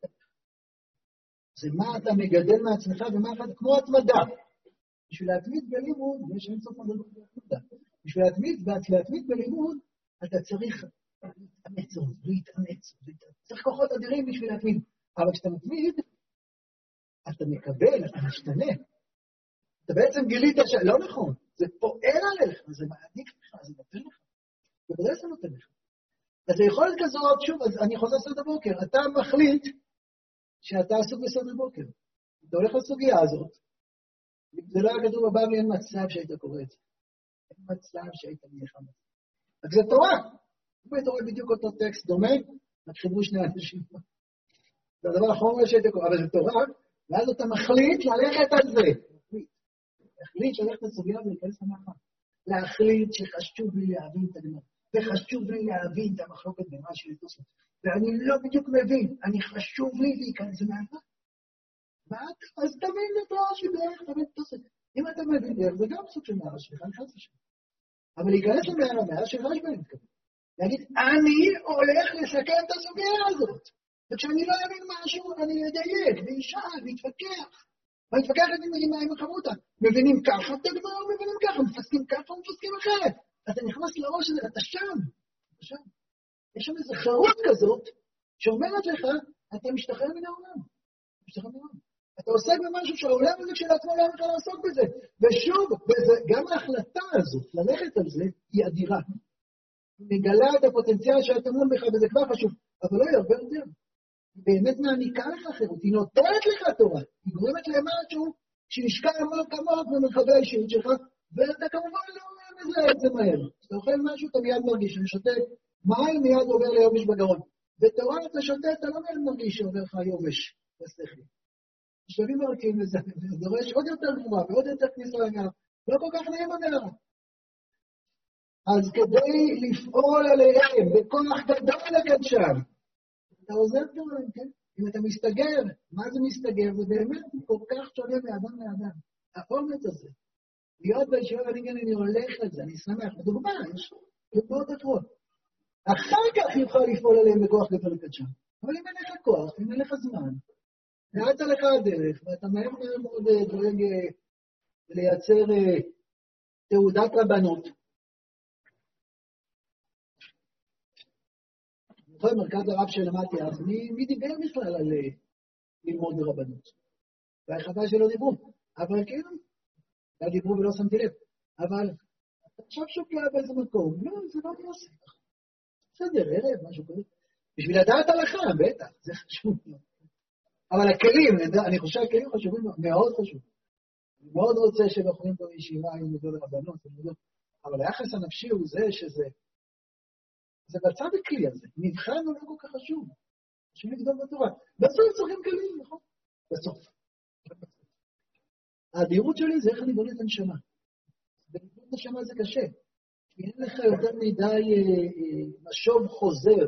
זה מה אתה מגדל מעצמך ומה ההחלטה, כמו התמדה. בשביל להתמיד בלימוד, יש אין סוף מדע בהתמדה. בשביל להתמיד בלימוד, אתה צריך להתאמץ. צריך כוחות אדירים בשביל להתמיד. אבל כשאתה מתמיד, אתה מקבל, אתה משתנה. אתה בעצם גילית לא נכון, זה פועל עליך, זה מעניק לך, זה נותן לך. זה בדרך כלל נותן לך. אז זה יכול להיות כזאת, שוב, אז אני חוזר סוד הבוקר, אתה מחליט שאתה עסוק בסוד הבוקר. אתה הולך לסוגיה הזאת, זה לא היה כתוב בבבלי, אין מצב שהיית קורא את זה. אין מצב שהיית נלחם. אז זה תורה. בתורה בדיוק אותו טקסט דומה, רק חיברו שני אנשים. זה הדבר האחרון שהיית קורא, אבל זה תורה, ואז אתה מחליט ללכת על זה. להחליט שללכת לסוגיה ולהיכנס למאחר. להחליט שחשוב לי להבין את הדבר. וחשוב לי להבין את המחלוקת במה של תוספות. ואני לא בדיוק מבין, חשוב לי להיכנס למאחר. אז תבין את רש"י בערך, תבין את תוספות. אם אתה מבין דרך, זה גם סוג של מהרש"י, אני חס ושם. אבל להיכנס למאחר של רש"י בהם מתכוון. להגיד, אני הולך לסכם את הסוגיה הזאת. וכשאני לא אבין משהו, אני אדייק, וישאל, ויתווכח. ויתווכח עם החברותה. מבינים ככה, תגמר, מבינים ככה, מפסקים ככה, מפסקים אחרת. אתה נכנס לראש הזה, אתה שם. יש שם איזו חירות כזאת, שאומרת לך, אתה משתחרר מן העולם. אתה עוסק במשהו שהעולם הזה כשלעצמו לא יכול לעסוק בזה. ושוב, גם ההחלטה הזאת, ללכת על זה, היא אדירה. היא מגלה את הפוטנציאל שאתה מול בך, וזה כבר חשוב. אבל לא, היא הרבה יותר. היא באמת מעניקה לך חירות, היא נותנת לך תורה. היא גורמת למשהו שנשקע עמוק במרחבי האישיות שלך, ואתה כמובן לא מזהה את זה מהר. אתה אוכל משהו, אתה מיד מרגיש, אני שותה מים, מיד עובר ליובש בגרון. בתורה אתה שותה, אתה לא מיד מרגיש שעובר לך יובש בסכלי. שלבים מרקים לזה, זה דורש עוד יותר גבוהה ועוד יותר כניסה לעניין. לא כל כך נעים המלאכה. אז כדי לפעול עליהם בכוח גדול לקדשם, אתה עוזר דברים, כן? אם אתה מסתגר, מה זה מסתגר? זה באמת כל כך שונה מאדם לאדם. האומץ הזה, להיות בישיבה אני הולך על זה, אני שמח. בדוגמה, יש דוגמאות אחרות. אחר כך יוכל לפעול עליהם בכוח גדול לקדשם. אבל אם אין לך כוח, אם אין לך זמן, נעצה לך הדרך, ואתה מהר מאוד דואג לייצר תעודת רבנות. בכל מרכז הרב שלמדתי אז, מי דיבר בכלל על ללמוד ברבנות? והחלטה שלא דיברו, אבל כאילו, לא דיברו ולא שמתי לב, אבל עכשיו שוקע באיזה מקום, לא, זה לא עושה. בסדר, ערב, משהו כזה. בשביל לדעת הלכה, בטח, זה חשוב. אבל הכלים, אני חושב הכלים חשובים, מאוד חשוב. אני מאוד רוצה שבחורים פה בישיבה עם מדול הרבנות, אבל היחס הנפשי הוא זה שזה, זה בצד הכלי הזה. מבחן הוא לא כל כך חשוב. חשוב לגדול בתורה. בסוף צריכים כלים, נכון? בסוף. האדירות שלי זה איך אני בונה את הנשמה. בניגוד הנשמה זה קשה. כי אין לך יותר מדי משוב חוזר.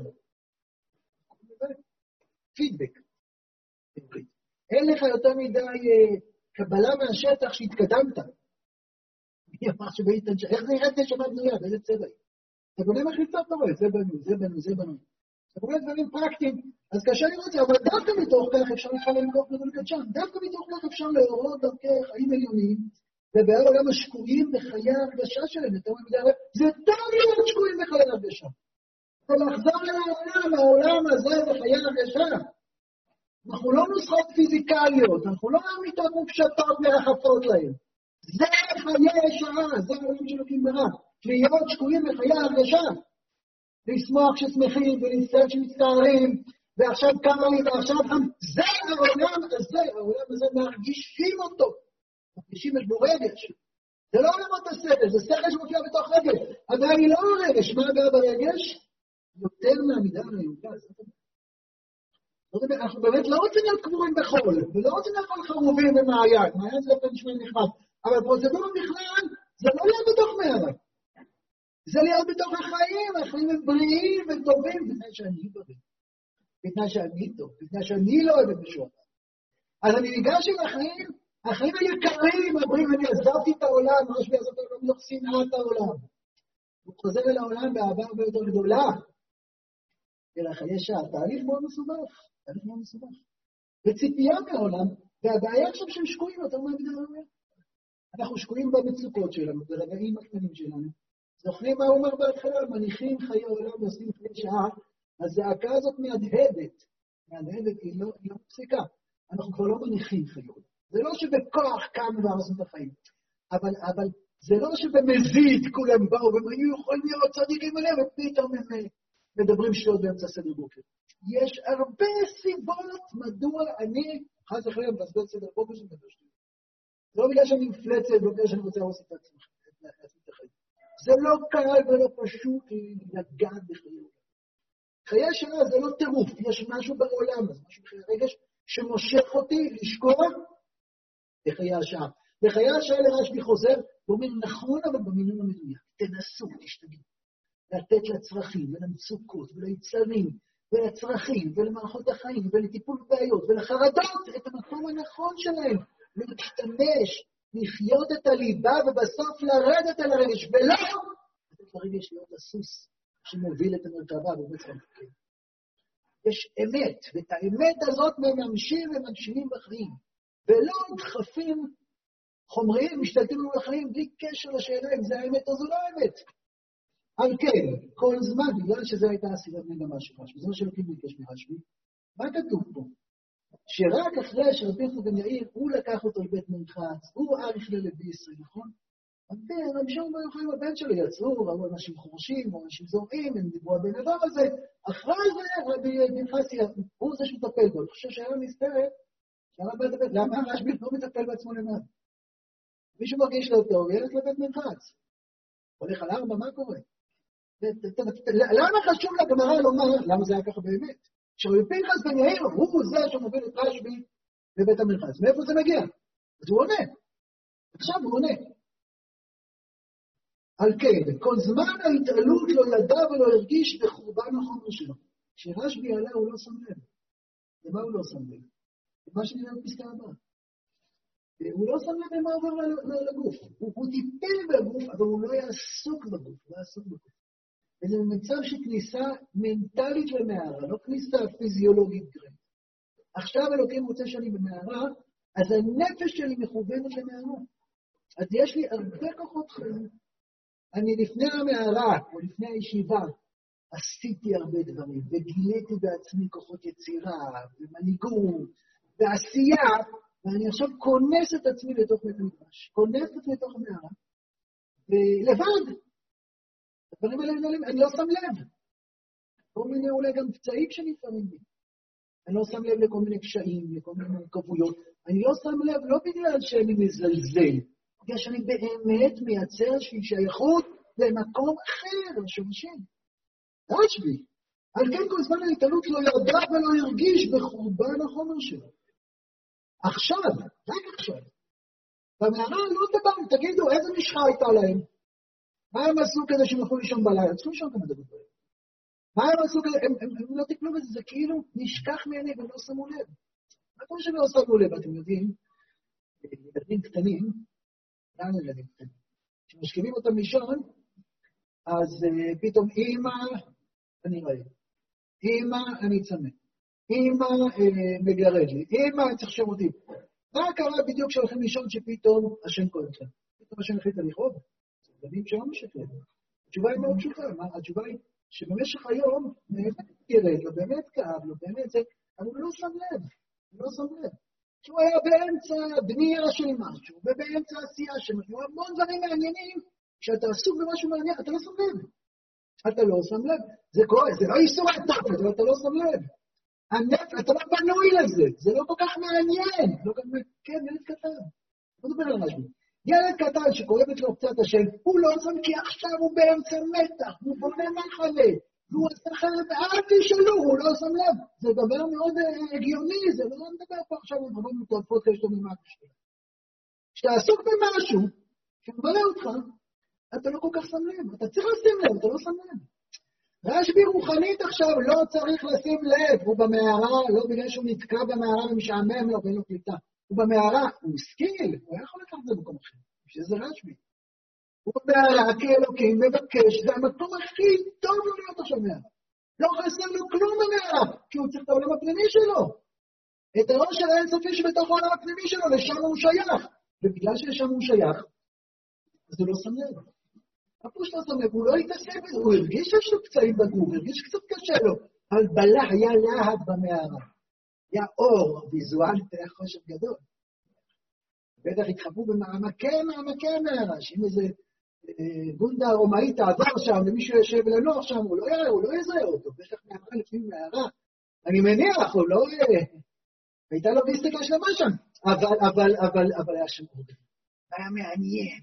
פידבק. אין לך יותר מדי קבלה מהשטח שהתקדמת. מי אמר שבאית הנשמה? איך זה נראית נשמה בנויה? באיזה צבע היא? אתה בונה מחליצות טובה, זה בנו. אתה בונה דברים פרקטיים, אז קשה לראות זה, אבל דווקא מתוך כך אפשר לחלל כוח גדול לקדשם. דווקא מתוך כך אפשר להורות דרכי חיים עליונים, ובעל עולם השקועים בחיי ההרגשה שלהם, זה טוב להיות שקועים בחיי ההרגשה. ולחזור לעולם הזה בחיי ההרגשה. אנחנו לא נוסחות פיזיקליות, אנחנו לא אמיתות מופשטות מרחפות להם. זה חיי שעה, זה העולם שלוקים ברע. להיות שקועים בחיי ההרגשה. לשמוח ששמחים ולהצטער שמצטערים, ועכשיו קרה לי ועכשיו חם. זה העולם הזה מרגישים אותו. מרגישים יש בו רגש. זה לא עולמות השכל, זה שכל שמופיע בתוך רגש. אבל היא לא רגש, מה הבא ברגש? יותר מהמידה היהודה. אנחנו באמת לא רוצים להיות קבורים בחול, ולא רוצים לאכול חרובים במעיין. מעיין זה לא נשמע נחמד. אבל פרוצדורה בכלל, זה לא להיות בתוך מערה. זה להיות בתוך החיים הם בריאים וטובים, לפני שאני בריא. בתנאי שאני טוב, בתנאי שאני לא אוהב את מישהו אחר. אז אני ניגש אל החיים, החיים היקרים, אומרים, אני עזבתי את העולם, רשב"י עזב את העולם, מתוך שנאת העולם. הוא חוזר אל העולם באהבה הרבה יותר גדולה. אלא חיי שעה, תהליך מאוד מסובך. וציפייה מהעולם, והבעיה עכשיו שהם שקועים יותר מהגדרה. אנחנו שקועים במצוקות שלנו, ברגעים הקטנים שלנו. זוכרים מה הוא אומר בהתחלה? מניחים חיי עולם ועושים חיי שעה, הזעקה הזאת מהדהדת, היא לא מפסיקה. אנחנו כבר לא מניחים חיי עולם. זה לא שבכוח קם ועושים את החיים, אבל זה לא שבמזיד כולם באו והם היו יכולים להיות צדיקים עליהם, ופתאום הם מדברים שטויות באמצע סדר בוקר. יש הרבה סיבות מדוע אני חס וחלילה מבזבז סדר בוקר של מדבר שטויות. לא בגלל שאני מפלצת, לא בגלל שאני רוצה לעשות את עצמי את החיים. זה לא קל ולא פשוט לגעת בחיי עולם. חיי שעה זה לא טירוף, יש משהו בעולם, אז משהו בחיי הרגש שמושך אותי לשקוע בחיי השעה. בחיי השעה לרשב"י חוזר, הוא אומר נכון אבל במינון המדויק, תנסו, תשתגעו. לתת לצרכים ולמצוקות וליצרים ולצרכים ולמערכות החיים ולטיפול בבעיות ולחרדות את המקום הנכון שלהם. להשתמש, לחיות את הליבה ובסוף לרדת על הרגש, ולא לתת לרגש להיות הסוס שמוביל את המרכבה ובצד כן. יש אמת, ואת האמת הזאת מממשים ומגשימים בחיים, ולא דחפים חומריים משתלטים לנו לחיים בלי קשר לשאלה אם זה האמת או זו לא האמת. על כן, כל זמן, בגלל שזה הייתה הסיבת מגמה של רשב"י, זה מה שלוקים ביקש מרשב"י, מה כתוב פה? שרק אחרי שרבי חנן יאיר, הוא לקח אותו לבית מרחץ, הוא עריך ללוי ישראל, נכון? רבי שמעון בר יוחאי הבן שלו יצאו, ראו אנשים חורשים, או אנשים זורעים, הם דיברו על בן אדם הזה, אחרי זה רבי פנחסי, הוא זה שמטפל בו, אני חושב שהיה מסתרת, למה רשב"י לא מטפל בעצמו למעלה? מישהו מרגיש לו טוב, ילך לבית מרחץ. הולך על 4, מה קורה? למה חשוב לגמרא לומר, למה זה היה ככה באמת? שרבי פנחס בן יאיר הוא זה שמוביל את רשב"י לבית המרחץ. מאיפה זה מגיע? אז הוא עונה. עכשיו הוא עונה. על כן, כל זמן ההתעלות לא ידע ולא הרגיש בחורבן החומר שלו. כשרשב"י עלה הוא לא שם לב. למה הוא לא שם לב? מה שנראה בפסקה הבאה. הוא לא שם לב למה עובר לגוף. הוא טיפל בגוף, אבל הוא לא היה עסוק בגוף. וזה מצב של כניסה מנטלית למערה, לא כניסה פיזיולוגית גרית. עכשיו אלוקים רוצה שאני במערה, אז הנפש שלי מכוונת למערה. אז יש לי הרבה כוחות חיים. אני לפני המערה, או לפני הישיבה, עשיתי הרבה דברים, וגיליתי בעצמי כוחות יצירה, ומנהיגות, ועשייה, ואני עכשיו כונס את עצמי לתוך בית המקדש, כונס את עצמי לתוך המערה, ולבד. הדברים האלה אני לא שם לב. כל מיני אולי גם פצעים שנפעמים לי. אני לא שם לב לכל מיני קשיים, לכל מיני מורכבויות. אני לא שם לב לא בגלל שאני מזלזל, בגלל שאני באמת מייצר שייכות למקום אחר, לשורשים. רשב"י. על כן כל זמן ההתעלות לא ידע ולא הרגיש בחורבן החומר שלו. עכשיו, רק עכשיו. במערה לא דבר, תגידו, איזה משחה הייתה להם? מה הם עשו כדי שהם יכולו לישון בלילה? צריכים לישון כמה דקות בלילה. מה הם עשו כדי? הם לא תקלו בזה, זה כאילו נשכח מעיני והם לא שמו לב. מה כמו שהם לא שמו לב, אתם יודעים? ילדים קטנים, גם ילדים קטנים. כשמשכיבים אותם לישון, אז פתאום אמא, אני רעב. אמא, אני צמא. אמא, מגרד לי. אמא, אני צריך שירותים. מה קרה בדיוק כשהולכים לישון שפתאום השם קורא לכם? פתאום השם החליט לכאוב? בנים שלא משקרים. התשובה היא מאוד פשוטה. התשובה היא שבמשך היום באמת ירד לו, באמת כאב לו, באמת זה, אבל הוא לא שם לב. הוא לא שם לב. שהוא היה באמצע בנייה של משהו, ובאמצע עשייה של משהו, המון דברים מעניינים, כשאתה עסוק במשהו מעניין, אתה לא שם לב. אתה לא שם לב. זה קורה, זה לא איסור התופת, אבל אתה לא שם לב. אתה לא בנוי לזה, זה לא כל כך מעניין. לא כל כך מעניין. כן, ילד קטן. לא מדבר על משהו. ילד קטן שקורבת לו קצת השם, הוא לא שם כי עכשיו הוא באמצע מתח, הוא בונה מחנה, והוא עושה חלק, אל תשאלו, הוא לא שם לב. זה דבר מאוד הגיוני, זה לא מדבר פה עכשיו על דברים מטורפות שיש לו ממש שלו. כשאתה עסוק במשהו, שמבלה אותך, אתה לא כל כך שם לב, אתה צריך לשים לב, אתה לא שם לב. רשב"י רוחנית עכשיו, לא צריך לשים לב, הוא במערה, לא בגלל שהוא נתקע במערה ומשעמם לו ואין לו קליטה. הוא במערה, הוא השכיל, הוא יכול לקחת את זה במקום אחר, שזה רשב"י. הוא במערה כאלוקים מבקש, זה המקום הכי טוב לו להיות עכשיו מערה. לא חסר לו כלום במערה, כי הוא צריך את העולם הפנימי שלו. את הראש של האינסופי שבתוך העולם הפנימי שלו, לשם הוא שייך. ובגלל שלשם הוא שייך, אז הוא לא שם לב. הפוש לא שם לב, הוא לא התעסק בזה, הוא הרגיש שיש לו פצעים בגוף, הוא הרגיש קצת קשה לו, אבל בלח, היה להט במערה. היה אור ויזואלית, היה חושך גדול. בטח התחברו במעמקי המערה, שאם איזה גונדה רומאית תעבור שם, ומישהו יושב לנוח שם, הוא לא יזהה אותו, בטח מערה לפנים מערה. אני מניח, הוא לא... הייתה לו ביסטיקה שלמה שם, אבל היה שם עוד. היה מעניין.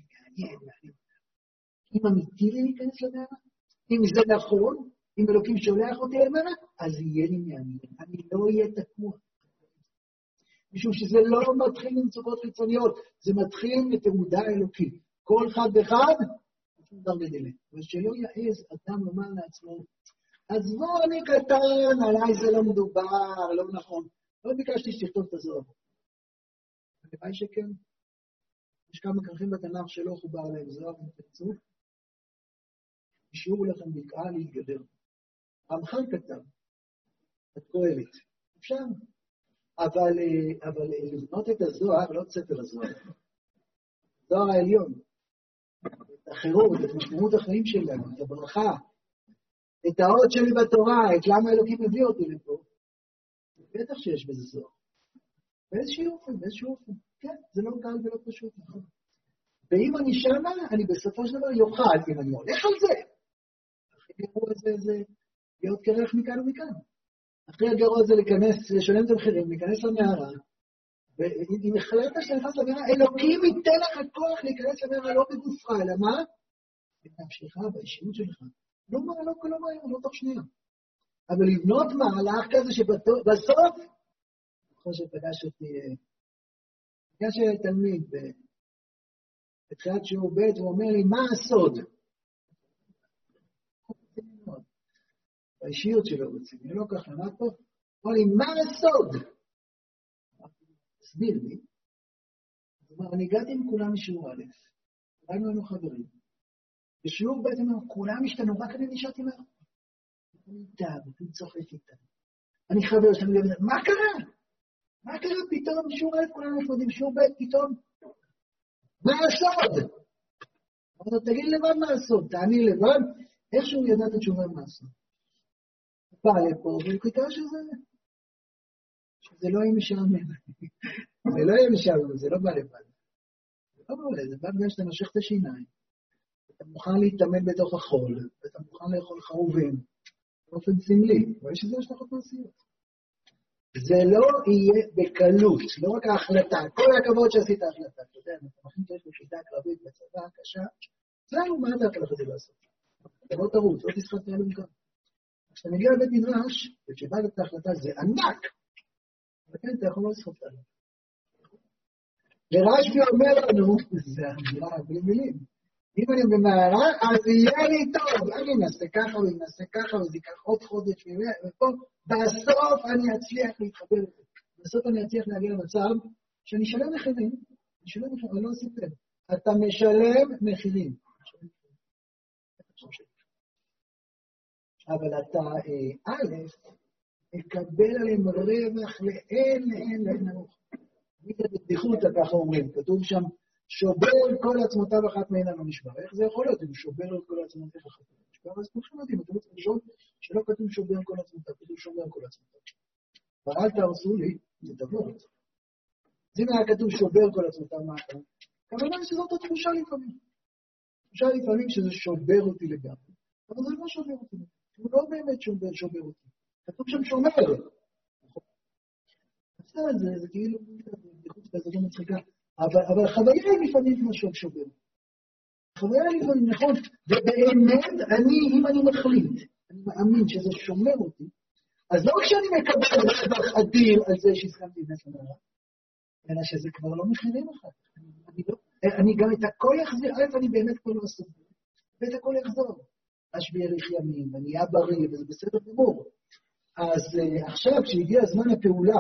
אם אמיתי לי להיכנס למערה, אם זה נכון, אם אלוקים שולח אותי למערה, אז יהיה לי מעניין, אני לא אהיה תקוע. משום שזה לא מתחיל ממצוקות חיצוניות, זה מתחיל מתעודה אלוקית. כל אחד ואחד, אבל שלא יעז אדם לומר לעצמו, אז בוא אני קטן, עליי זה לא מדובר, לא נכון. לא ביקשתי שתכתוב את הזוהר. הלוואי שכן. יש כמה כרכים בתנ"ך שלא חובר להם זוהר, אם תרצו. ישאירו לכם בקעה להתגדר. רמח"ל כתב, את קהלת. אפשר. אבל לבנות את הזוהר, לא את ספר הזוהר. הזוהר העליון. את החירות, את משמעות החיים שלנו, את הברכה, את האות שלי בתורה, את למה אלוקים מביא אותי לפה. בטח שיש בזה זוהר. באיזשהו אופן. כן, זה לא קל ולא פשוט, נכון. ואם אני שמה, אני בסופו של דבר יוכל, אם אני הולך על זה. הכי גרוע זה להיות קרח מכאן ומכאן. הכי הגרוע זה להיכנס, לשלם את המחירים, להיכנס למערה, ואם החלטת שאתה נכנס למערה, אלוקים ייתן לך כוח להיכנס למערה לא בגופך, אלא מה? בנפשך, באישיות שלך. לא מהר, לא תוך שנייה. אבל לבנות מהלך כזה שבסוף, כמו שפגש תלמיד בתחילת שיעור ב' הוא אומר לי, מה הסוד? באישיות שלו רוצים, אני לא כך למד פה, אמר לי, מה הסוד? תסביר לי. זאת אומרת, אני הגעתי עם כולם משיעור א', היינו לנו חברים. בשיעור ב' אמרנו, כולם השתנו, רק אני נשארתי מה? אני איתה, אני צוחק איתה. אני חבר שאני מדבר, מה קרה? מה קרה פתאום? שיעור א' כולנו מפודים, שיעור ב' פתאום? מה הסוד? אבל תגיד לבד מה הסוד, תעני לבד, איכשהו ידע את התשובה מה הסוד. בא לפה, והוא חיכה שזה לא יהיה משעמם. זה לא יהיה משעמם, זה לא בא לבד. זה לא בא לבד, זה בא בגלל שאתה נושך את השיניים, אתה מוכן להתאמן בתוך החול, ואתה מוכן לאכול חרובים, באופן סמלי, ויש לזה השלכות מעשיות. זה לא יהיה בקלות, לא רק ההחלטה, כל הכבוד שעשית ההחלטה, אתה יודע, אתה מכין שיש בחידה קרבית בצבא הקשה, אצלנו מה אתה הולך לזה לעשות? אתה לא תרוץ, לא תשחק תהיה למכן. כשאתה מגיע לבית מדרש, וכשבאת את ההחלטה זה ענק, וכן, אתה יכול לא לסחוב את הענק. ורשב"י אומר לנו, זה אמירה בלי מילים, אם אני במערה, אז יהיה לי טוב, אני אנסה ככה וננסה ככה, וזה ייקח עוד חודש, ופה, בסוף אני אצליח להתחבר לזה. בסוף אני אצליח להגיע למצב שאני אשלם מחירים, אני לא אסיפר. אתה משלם מחירים. אבל אתה, א', מקבל עליהם רווח לאין ארוך. זה בבדיחות, ככה אומרים, כתוב שם, שובר כל עצמותיו אחת מהן לא נשבר. איך זה יכול להיות? אם שובר כל עצמותיו אחת מהן לא נשבר, אז כולכם יודעים, אתם רוצים לשאול שלא כתוב שובר כל עצמותיו, כתוב שובר כל עצמותיו. אבל אל תהרסו לי, זה דבר. אז אם היה כתוב שובר כל עצמותיו מאחר, כמובן שזאת התחושה לפעמים. תחושה לפעמים שזה שובר אותי לגמרי. אבל זה לא שובר אותי. הוא לא באמת שובר אותי. כתוב שם שומר. זה כאילו, זה לא מצחיקה. אבל החוויה היא לפעמים כמו שובר. החוויה היא לפעמים, נכון, ובאמת, אם אני מחליט, אני מאמין שזה שומר אותי, אז לא כשאני מקבל רווח אדיר על זה שהסכמתי לבנות למערה, אלא שזה כבר לא מחירים אחת. אני גם את הכל יחזיר, אני באמת כבר לא אסור, ואת הכל יחזור. השביעי האריך ימים, ונהיה בריא, וזה בסדר גמור. אז עכשיו, כשהגיע הזמן הפעולה,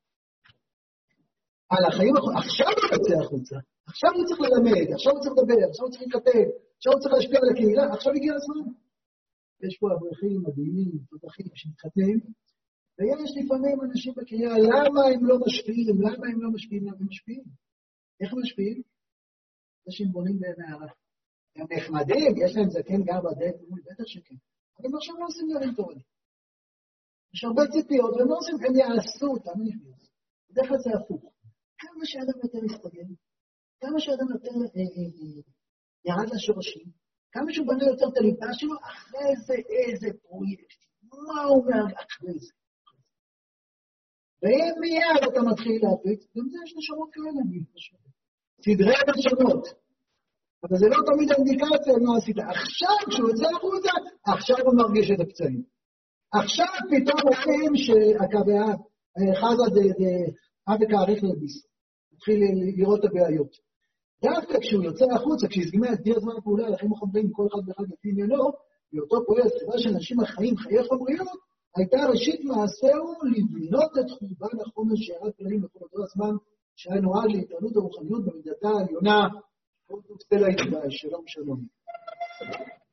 על החיים, עכשיו הוא יוצא החוצה, עכשיו הוא צריך ללמד, עכשיו הוא צריך לדבר, עכשיו הוא צריך להתכתב, עכשיו הוא צריך להשפיע על הקהילה, עכשיו הגיע הזמן. יש פה אברכים מדהימים, תותחים שמתחתנים, ויש לפעמים אנשים בקריאה, למה הם לא משפיעים? למה הם לא משפיעים? למה הם משפיעים? איך הם משפיעים? אנשים בונים במערה. הם נחמדים, יש להם זקן גר בדלת, בטח שכן. אבל הם עכשיו לא עושים דברים טובים. יש הרבה ציפיות, והם לא עושים, הם יעשו אותם, בדרך כלל זה הפוך. כמה שאדם יותר מסתגל, כמה שאדם יותר ירד לשורשים, כמה שהוא בנה יותר את הליבה שלו, אחרי זה איזה פרויקט, מה הוא אומר אחרי זה? ואם מיד אתה מתחיל להפיץ, גם זה יש נשמות כאלה, סדרי נשמות. אבל זה לא תמיד אינדיקציה מה עשית. עכשיו, כשהוא יוצא החוצה, עכשיו הוא מרגיש את הפצעים. עכשיו פתאום רואים שהקבעה, חזה אבק העריך לביס, התחיל לראות את הבעיות. דווקא כשהוא יוצא החוצה, כשהזגימה את דיר זמן הפעולה, לכם החומרים, כל אחד ואחד לפי עניינו, באותו פועל, סיבה של אנשים החיים, חיי חומריות, הייתה ראשית מעשהו לבנות את חורבן החומר שירד כללים בכל אותו הזמן, שהיה נועד להתעלות הרוחניות במידתה העליונה, כל תופסה לה יתבע, שלום שלום.